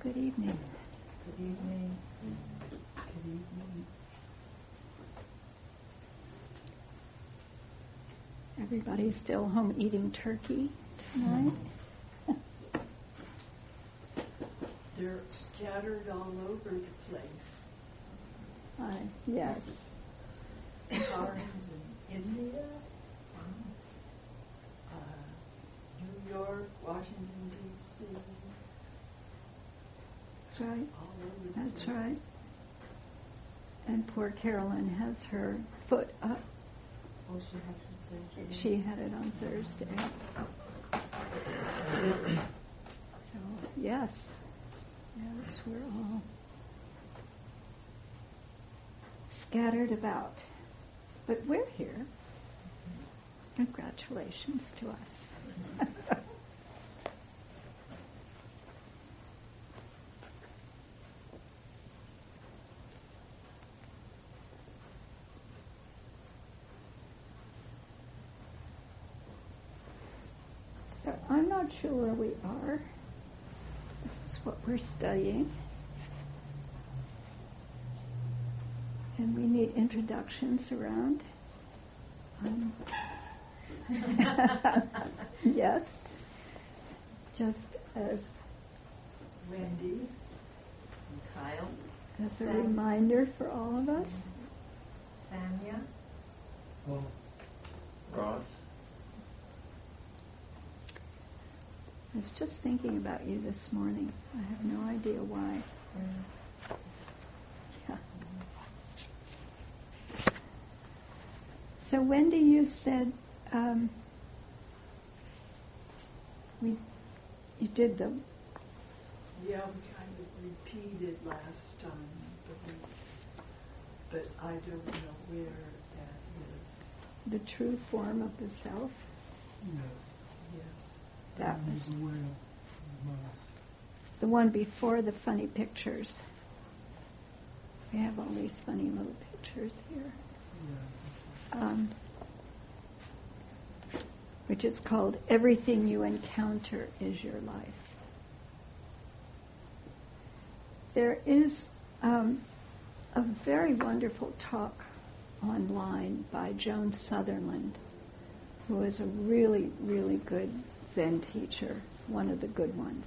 Good evening. Good evening. Good evening. Everybody's still home eating turkey tonight? They're scattered all over the place. Yes. Foreigners in India, New York, Washington, D.C. That's right. All over the That's place. right. And poor Carolyn has her foot up. Oh, she had to say. She had it on Thursday. So, yes, we're all scattered about. But we're here. Congratulations to us. So I'm not sure where we are. This is what we're studying. And we need introductions around. Yes. Just as Wendy and Kyle. a reminder for all of us. Sanya. Well, Ross. I was just thinking about you this morning. I have no idea why. Yeah. So Wendy, you said you did the. Yeah, we kind of repeated last time, but I don't know where that is. The true form of the self. Yes. That was the way of the one before the funny pictures. We have all these funny little pictures here. Which is called Everything You Encounter Is Your Life. There is a very wonderful talk online by Joan Sutherland, who is a really, really good Zen teacher, one of the good ones.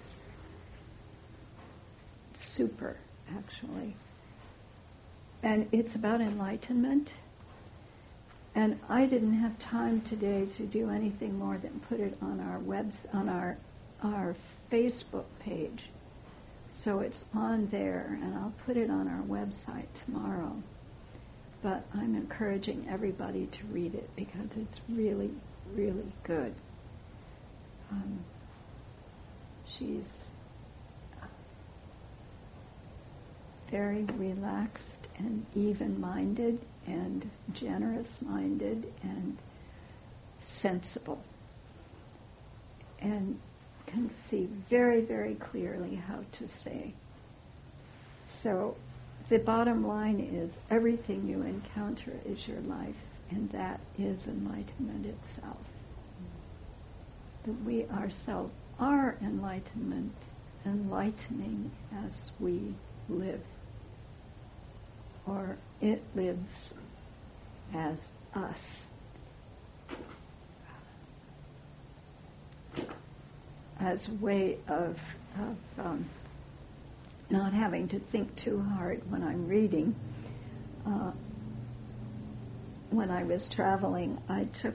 Super, actually. And it's about enlightenment. And I didn't have time today to do anything more than put it on our Facebook page. So it's on there, and I'll put it on our website tomorrow. But I'm encouraging everybody to read it because it's really, really good. She's very relaxed and even-minded and generous-minded and sensible, and can see very, very clearly how to say. So the bottom line is everything you encounter is your life, and that is enlightenment itself. That we ourselves are enlightenment, enlightening as we live. Or it lives as us. As a way of not having to think too hard when I'm reading. When I was traveling, I took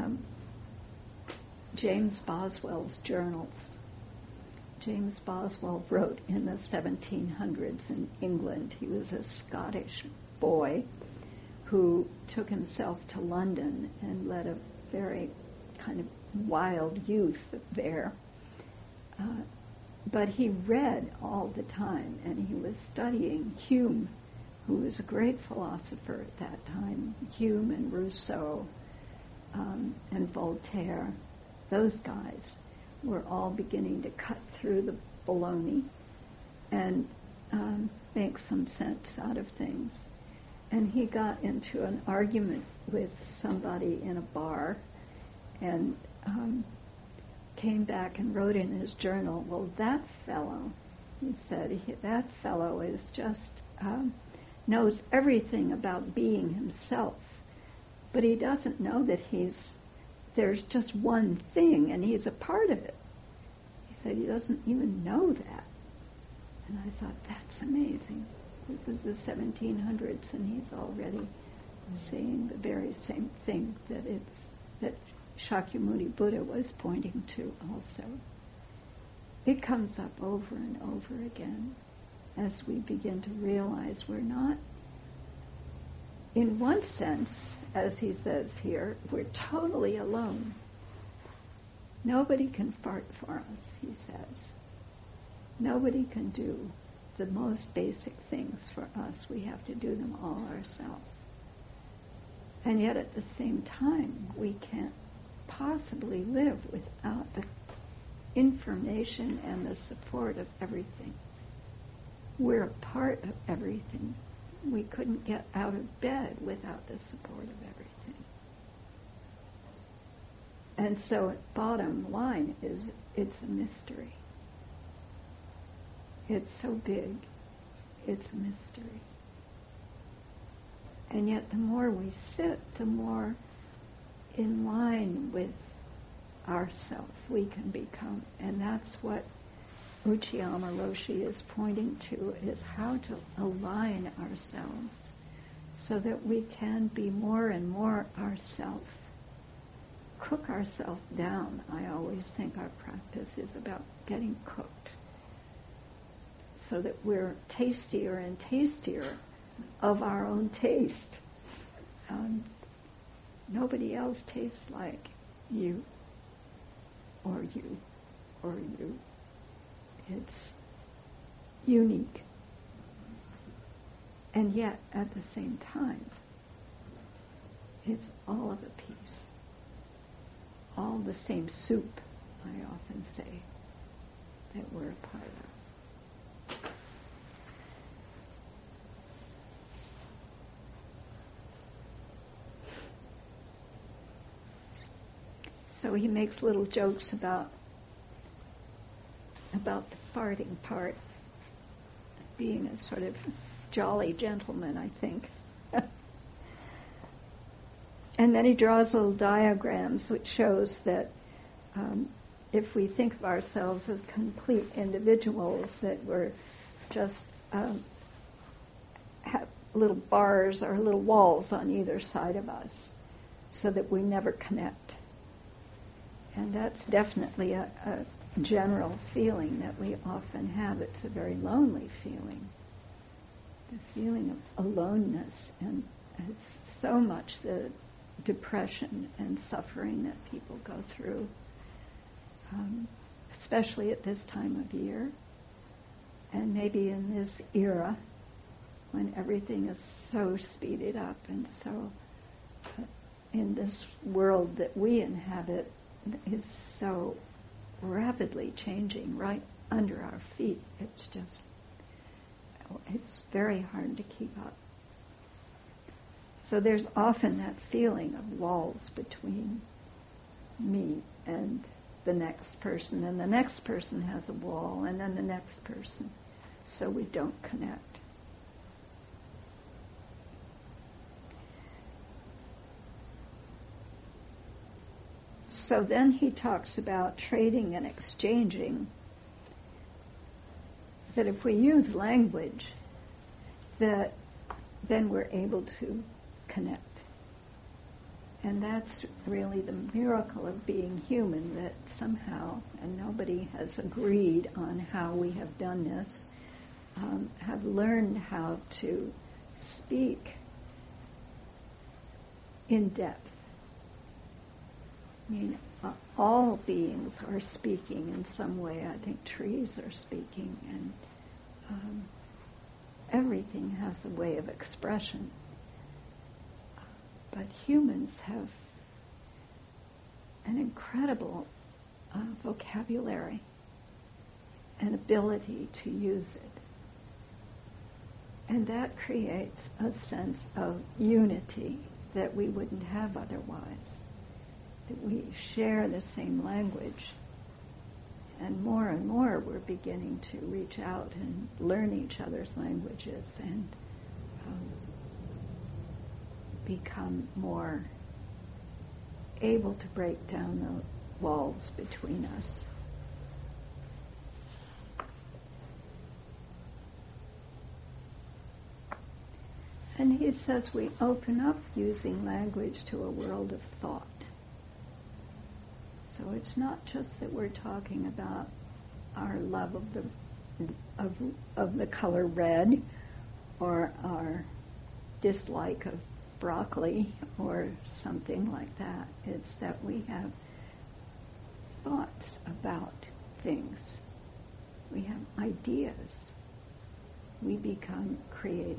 James Boswell's journals. James Boswell wrote in the 1700s in England. He was a Scottish boy who took himself to London and led a very kind of wild youth there. But he read all the time, and he was studying Hume, who was a great philosopher at that time. Hume and Rousseau and Voltaire, those guys were all beginning to cut through the baloney and make some sense out of things. And he got into an argument with somebody in a bar and came back and wrote in his journal, well, that fellow He said, that fellow is just, knows everything about being himself, but he doesn't know that there's just one thing and he's a part of it. He said he doesn't even know that. And I thought, that's amazing. This is the 1700s and he's already seeing the very same thing that Shakyamuni Buddha was pointing to also. It comes up over and over again as we begin to realize we're not, in one sense, as he says here, we're totally alone. Nobody can fart for us, he says. Nobody can do the most basic things for us. We have to do them all ourselves. And yet at the same time, we can't possibly live without the information and the support of everything. We're a part of everything. We couldn't get out of bed without the support of everything. And so bottom line is, it's a mystery. It's so big, it's a mystery. And yet the more we sit, the more in line with ourself we can become. And that's what Uchiyama Roshi is pointing to, is how to align ourselves so that we can be more and more ourself. Cook ourselves down. I always think our practice is about getting cooked so that we're tastier and tastier of our own taste. Nobody else tastes like you or you or you. It's unique. And yet, at the same time, it's all of a piece. All the same soup, I often say, that we're a part of. So he makes little jokes about the farting part, being a sort of jolly gentleman, I think. And then he draws little diagrams which shows that if we think of ourselves as complete individuals, that we're just have little bars or little walls on either side of us, so that we never connect. And that's definitely a general feeling that we often have. It's a very lonely feeling, the feeling of aloneness, and it's so much the depression and suffering that people go through, especially at this time of year, and maybe in this era when everything is so speeded up, and so in this world that we inhabit is so rapidly changing right under our feet. It's very hard to keep up. So there's often that feeling of walls between me and the next person, and the next person has a wall, and then the next person, so we don't connect. So then he talks about trading and exchanging, that if we use language, that then we're able to connect. And that's really the miracle of being human, that somehow, and nobody has agreed on how we have done this, have learned how to speak in depth. I mean, all beings are speaking in some way. I think trees are speaking, and everything has a way of expression. But humans have an incredible vocabulary and ability to use it. And that creates a sense of unity that we wouldn't have otherwise. That we share the same language And more we're beginning to reach out and learn each other's languages and become more able to break down the walls between us. And he says we open up using language to a world of thought. So it's not just that we're talking about our love of the color red, or our dislike of broccoli, or something like that. It's that we have thoughts about things. We have ideas. We become creative.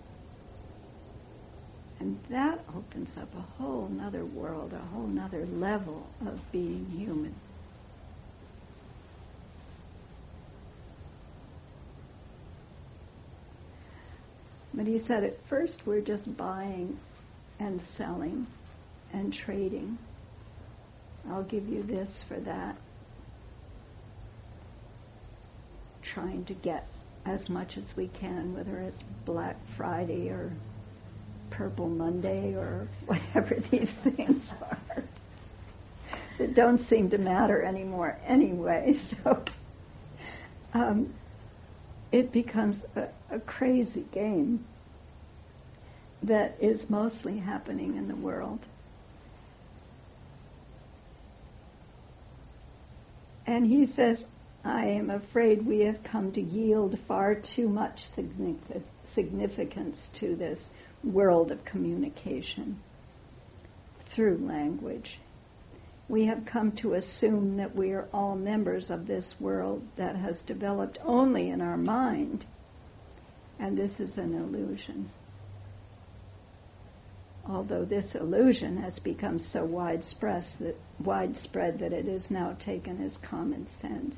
And that opens up a whole nother world, a whole nother level of being human. But he said at first we're just buying and selling and trading. I'll give you this for that. Trying to get as much as we can, whether it's Black Friday or Purple Monday or whatever these things are. That don't seem to matter anymore anyway. So it becomes a crazy game that is mostly happening in the world. And he says, I am afraid we have come to yield far too much significance to this world of communication through language. We have come to assume that we are all members of this world that has developed only in our mind, and this is an illusion. Although this illusion has become so widespread that it is now taken as common sense.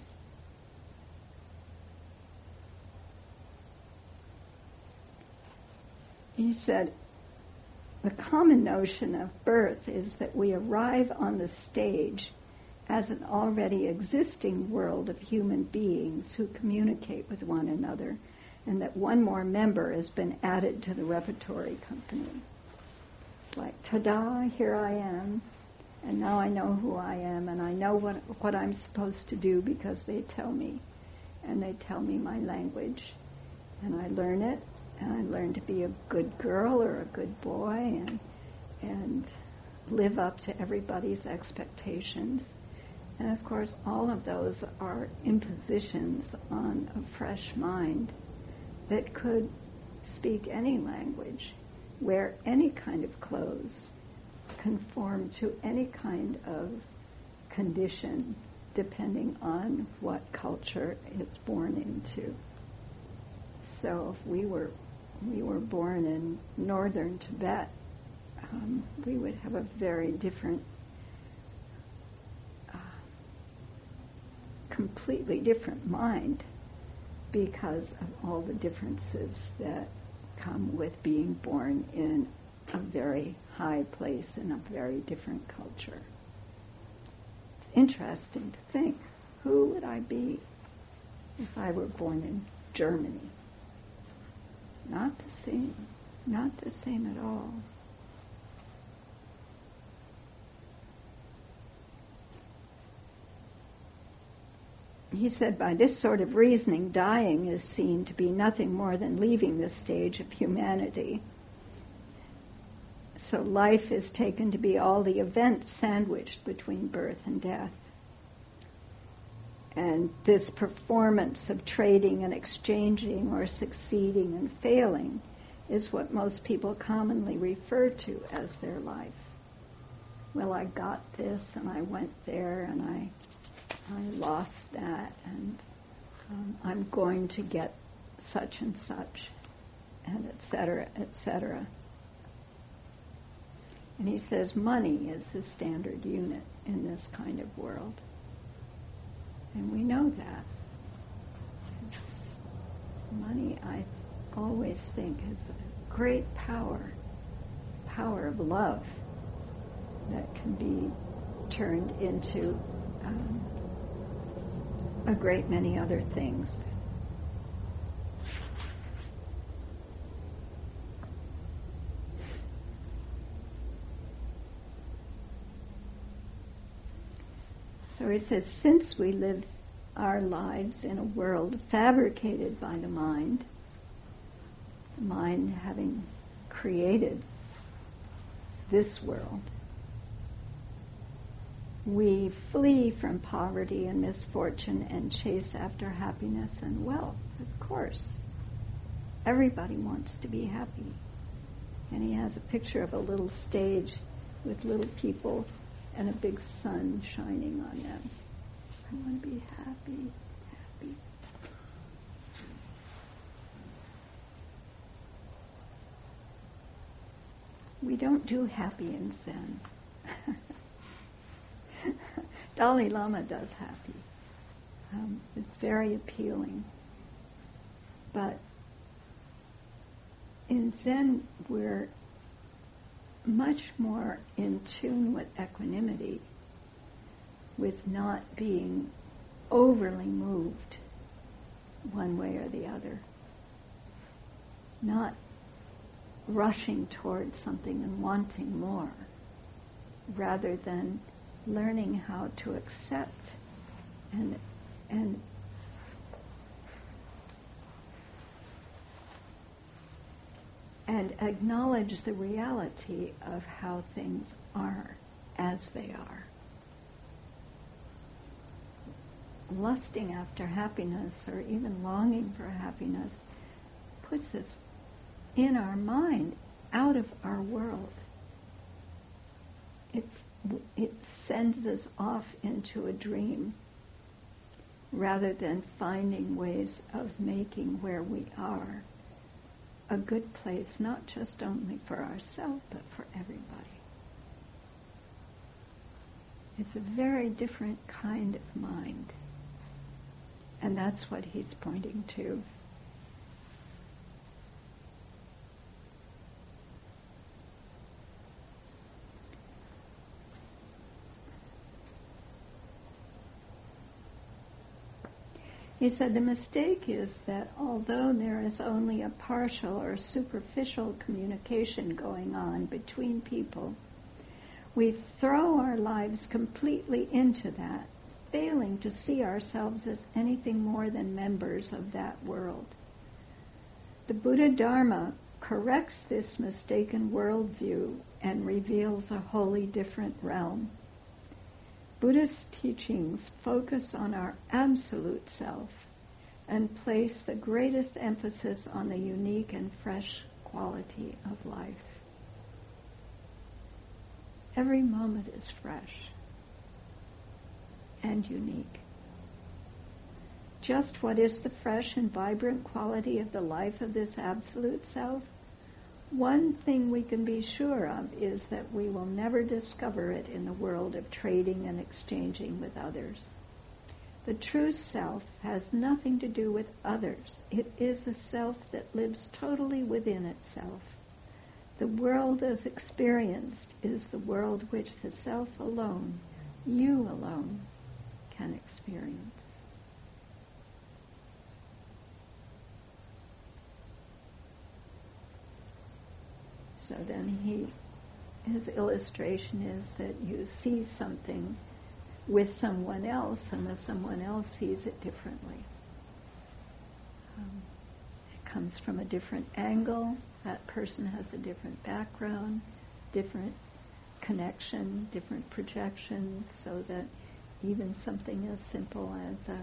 He said, the common notion of birth is that we arrive on the stage as an already existing world of human beings who communicate with one another, and that one more member has been added to the repertory company. It's like, ta-da, here I am, and now I know who I am, and I know what I'm supposed to do because they tell me, and they tell me my language, and I learn it, and I learn to be a good girl or a good boy, and live up to everybody's expectations. And of course, all of those are impositions on a fresh mind that could speak any language, wear any kind of clothes, conform to any kind of condition, depending on what culture it's born into. So if we were born in northern Tibet, we would have a very different, completely different mind because of all the differences that come with being born in a very high place in a very different culture. It's interesting to think, who would I be if I were born in Germany? Not the same at all. He said, by this sort of reasoning, dying is seen to be nothing more than leaving the stage of humanity. So life is taken to be all the events sandwiched between birth and death. And this performance of trading and exchanging or succeeding and failing is what most people commonly refer to as their life. Well, I got this and I went there and I lost that, and I'm going to get such and such, and et cetera, et cetera. And he says money is the standard unit in this kind of world. And we know that. Money, I always think, is a great power of love that can be turned into a great many other things. So he says, since we live our lives in a world fabricated by the mind having created this world, we flee from poverty and misfortune and chase after happiness and wealth. Of course, everybody wants to be happy. And he has a picture of a little stage with little people and a big sun shining on them. I want to be happy, happy. We don't do happy in Zen. Dalai Lama does happy. It's very appealing. But in Zen, we're much more in tune with equanimity, with not being overly moved one way or the other, not rushing towards something and wanting more, rather than learning how to accept and acknowledge the reality of how things are as they are. Lusting after happiness or even longing for happiness puts us in our mind out of our world. It sends us off into a dream rather than finding ways of making where we are a good place, not just only for ourselves, but for everybody. It's a very different kind of mind. And that's what he's pointing to. He said the mistake is that although there is only a partial or superficial communication going on between people, we throw our lives completely into that, failing to see ourselves as anything more than members of that world. The Buddha Dharma corrects this mistaken worldview and reveals a wholly different realm. Buddhist teachings focus on our absolute self and place the greatest emphasis on the unique and fresh quality of life. Every moment is fresh and unique. Just what is the fresh and vibrant quality of the life of this absolute self? One thing we can be sure of is that we will never discover it in the world of trading and exchanging with others. The true self has nothing to do with others. It is a self that lives totally within itself. The world as experienced is the world which the self alone, you alone, can experience. So then his illustration is that you see something with someone else, and the someone else sees it differently. It comes from a different angle. That person has a different background, different connection, different projections, so that even something as simple as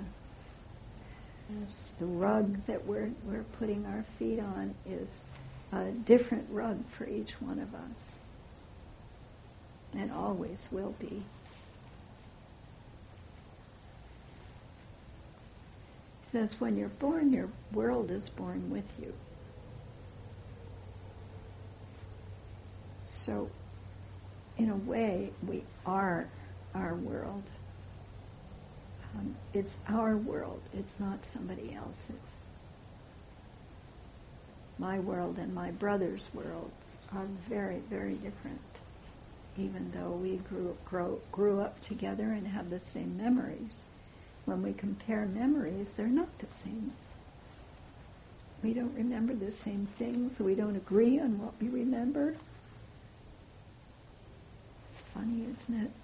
the rug that we're putting our feet on is a different rug for each one of us, and always will be. He says, when you're born, your world is born with you. So, in a way, we are our world. It's our world. It's not somebody else's. My world and my brother's world are very, very different, even though we grew up together and have the same memories. when we compare memories, they're not the same. We don't remember the same things. We don't agree on what we remember. It's funny, isn't it?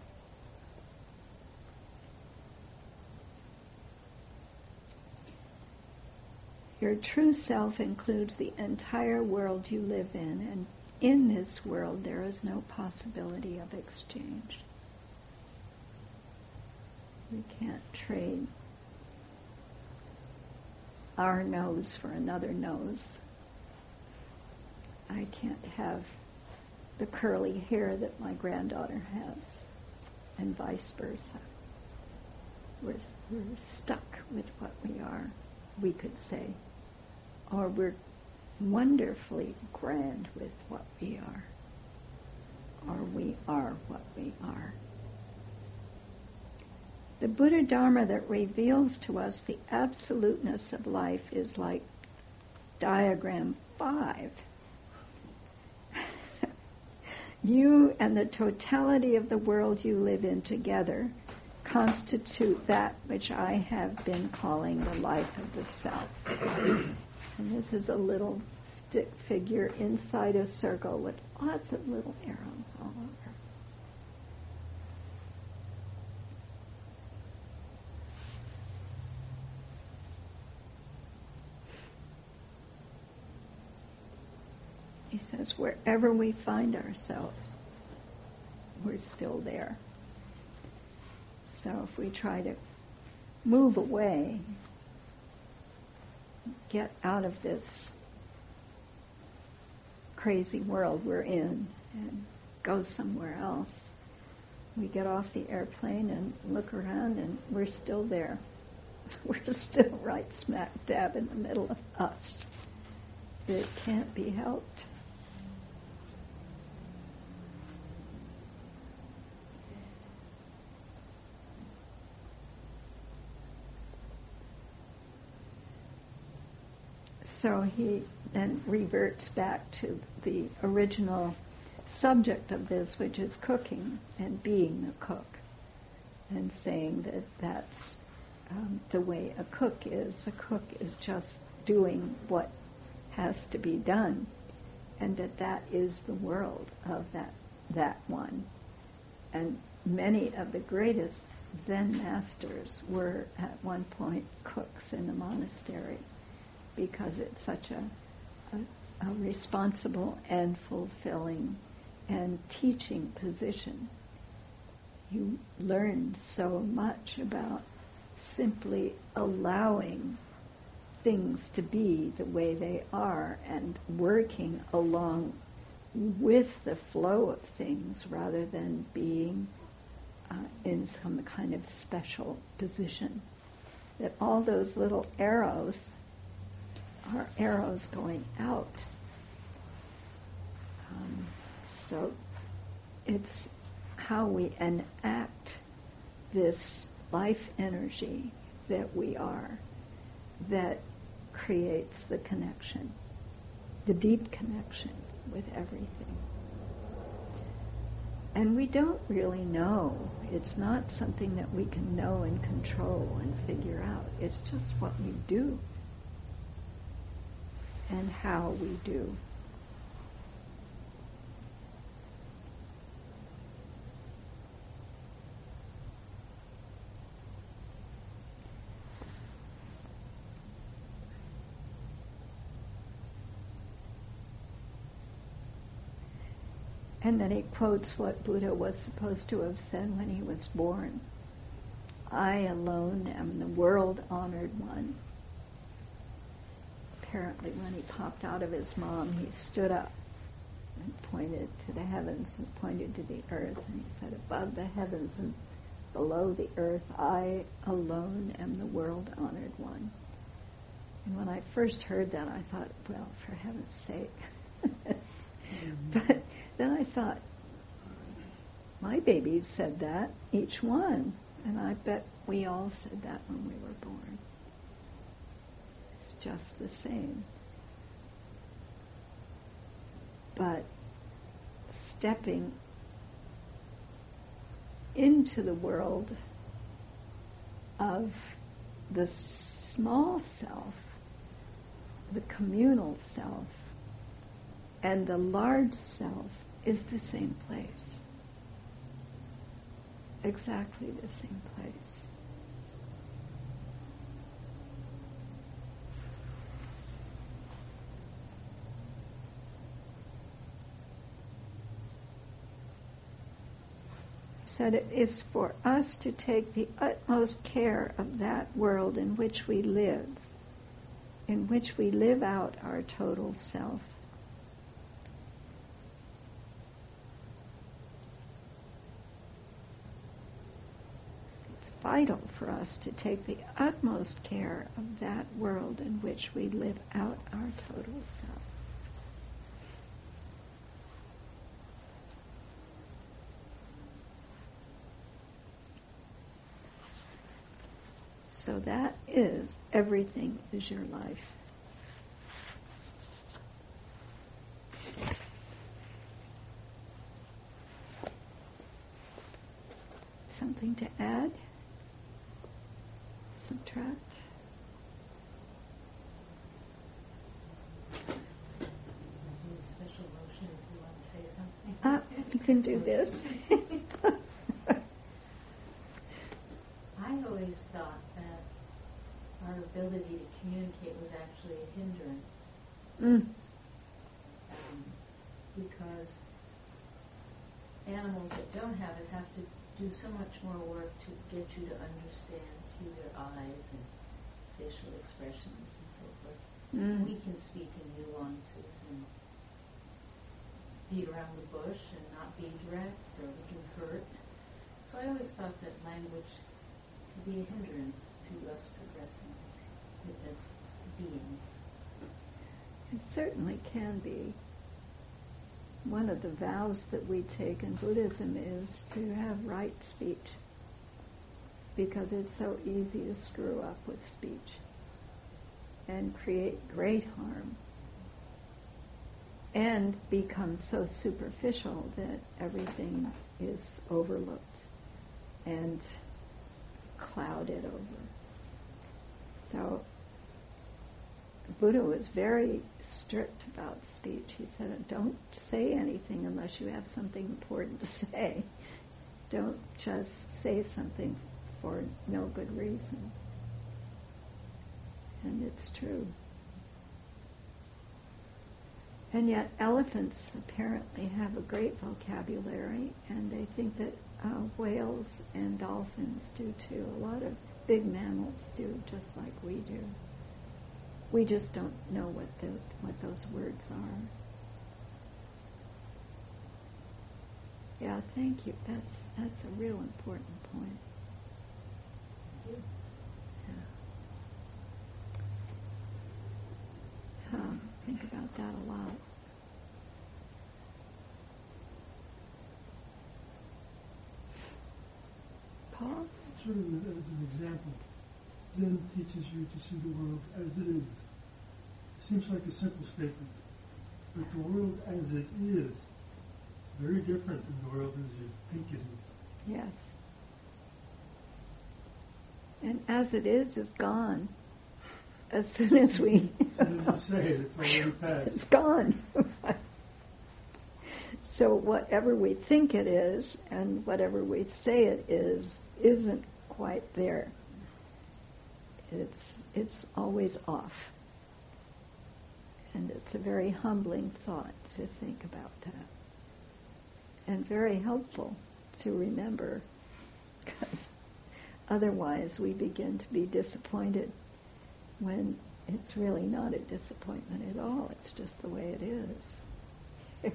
Your true self includes the entire world you live in, and in this world there is no possibility of exchange. We can't trade our nose for another nose. I can't have the curly hair that my granddaughter has, and vice versa. We're stuck with what we are, we could say. Or we're wonderfully grand with what we are. Or we are what we are. The Buddha Dharma that reveals to us the absoluteness of life is like diagram 5. You and the totality of the world you live in together constitute that which I have been calling the life of the self. And this is a little stick figure inside a circle with lots of little arrows all over. He says, wherever we find ourselves, we're still there. So if we try to move away, get out of this crazy world we're in and go somewhere else, we get off the airplane and look around and we're still there. We're still right smack dab in the middle of us. It can't be helped. So he then reverts back to the original subject of this, which is cooking and being the cook, and saying that that's the way a cook is. A cook is just doing what has to be done, and that is the world of that one. And many of the greatest Zen masters were at one point cooks in the monastery, because it's such a responsible and fulfilling and teaching position. You learn so much about simply allowing things to be the way they are and working along with the flow of things rather than being in some kind of special position. That all those little arrows are arrows going out. So it's how we enact this life energy that we are that creates the connection, the deep connection with everything. And we don't really know. It's not something that we can know and control and figure out. It's just what we do and how we do. And then he quotes what Buddha was supposed to have said when he was born. I alone am the world-honored one. Apparently when he popped out of his mom, he stood up and pointed to the heavens and pointed to the earth. And he said, above the heavens and below the earth, I alone am the world-honored one. And when I first heard that, I thought, well, for heaven's sake. But then I thought, my babies said that, each one. And I bet we all said that when we were born. It's just the same. But stepping into the world of the small self, the communal self, and the large self is the same place. Exactly the same place. Said it is for us to take the utmost care of that world in which we live out our total self. It's vital for us to take the utmost care of that world in which we live out our total self. So that is, everything is your life. Something to add? Subtract? Special motion if you want to say something. You can do this. I always thought that our ability to communicate was actually a hindrance. Because animals that don't have it have to do so much more work to get you to understand through their eyes and facial expressions and so forth. We can speak in nuances and beat around the bush and not be direct, or we can hurt. So I always thought that language could be a hindrance to us progressing as beings. It certainly can be. One of the vows that we take in Buddhism is to have right speech, because it's so easy to screw up with speech and create great harm and become so superficial that everything is overlooked and clouded over. So Buddha was very strict about speech. He said, don't say anything unless you have something important to say. Don't just say something for no good reason. And it's true. And yet elephants apparently have a great vocabulary, and they think that whales and dolphins do too. A lot of big mammals do, just like we do. We just don't know what those words are. Yeah, thank you. That's a real important point. Yeah. Think about that a lot. Paul? Sort of as an example, Zen teaches you to see the world as it is. Seems like a simple statement, but the world as it is, very different than the world as you think it is. Yes. And as it is gone. As soon as we... As soon as you say it, it's already past. It's gone. So whatever we think it is and whatever we say it is, isn't quite there. It's always off. And it's a very humbling thought to think about that. And very helpful to remember, because otherwise we begin to be disappointed when it's really not a disappointment at all. It's just the way it is.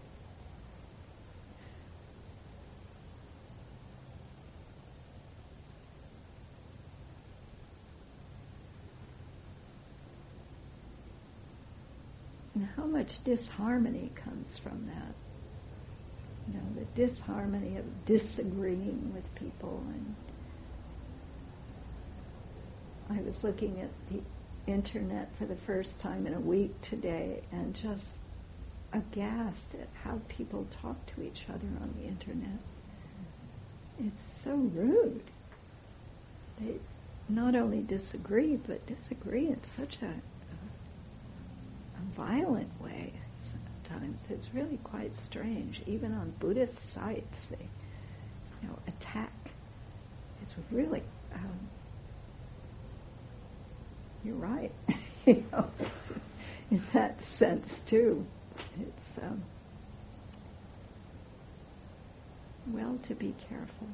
And how much disharmony comes from that? You know, the disharmony of disagreeing with people. And I was looking at the internet for the first time in a week today and just aghast at how people talk to each other on the internet. It's so rude. they not only disagree, but disagree in such a violent way. Sometimes it's really quite strange. Even on Buddhist sites, they, attack. It's really, you're right. It's, in that sense too, it's well to be careful.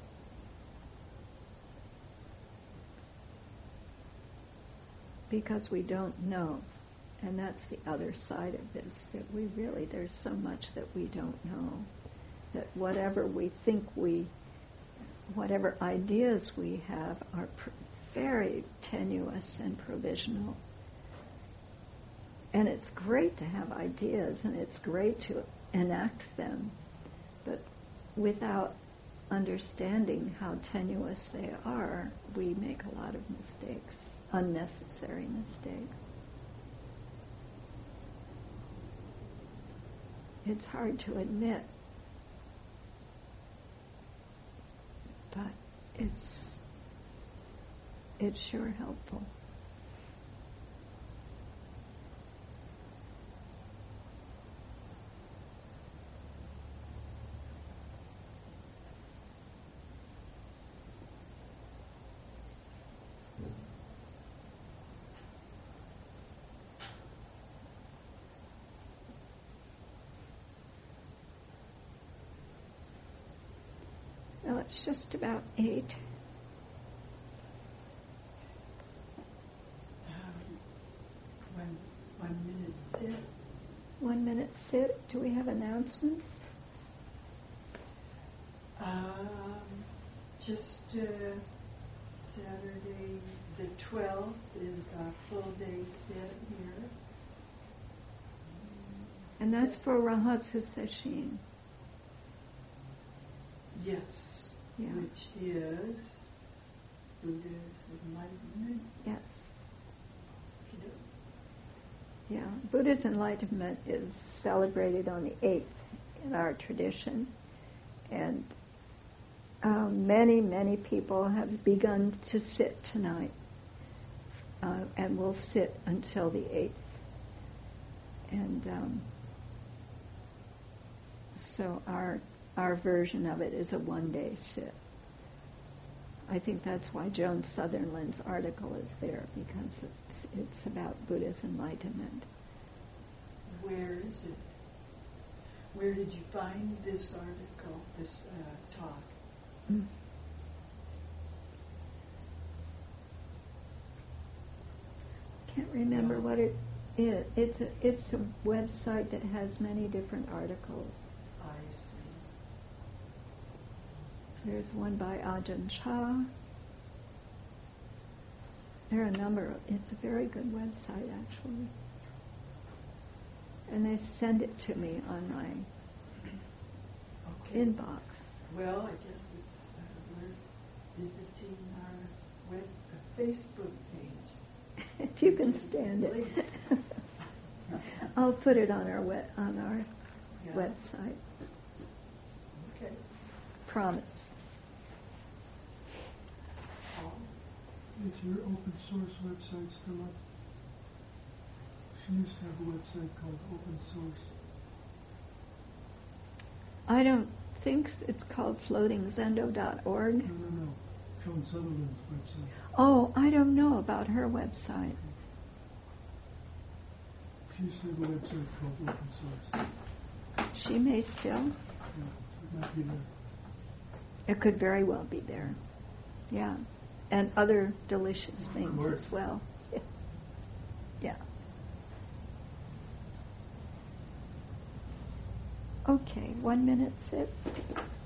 Because we don't know. And that's the other side of this, that there's so much that we don't know. That whatever ideas we have are very tenuous and provisional. And it's great to have ideas, and it's great to enact them, but without understanding how tenuous they are, we make a lot of mistakes, unnecessary mistakes. It's hard to admit, but it's sure helpful. Well, it's just about 8. One minute sit. 1 minute sit. Do we have announcements? Just Saturday the 12th is a full day sit here. And that's for Rahatsu Sesshin. Yes, Yeah. which is Buddha's enlightenment. Yes. Yeah, Buddha's enlightenment is celebrated on the 8th in our tradition, and many people have begun to sit tonight, and will sit until the 8th. And so our version of it is a 1-day sit. I think that's why Joan Sutherland's article is there, because it's about Buddha's enlightenment. Where is it? Where did you find this article, this talk? Can't remember what it is. It's a website that has many different articles. I see. There's one by Ajahn Chah. There are a number. It's a very good website, actually. And they send it to me on my inbox. Well, I guess it's worth visiting our Facebook page. If you can stand it. I'll put it on our website. Okay. Promise. Is your open source website still up? She used to have a website called Open Source. I don't think it's called floatingzendo.org. No. Joan Sutherland's website. Oh, I don't know about her website. She used to have a website called Open Source. She may still. Yeah, it might be there. It could very well be there. Yeah. And other delicious things as well. Yeah. Okay, 1 minute sit.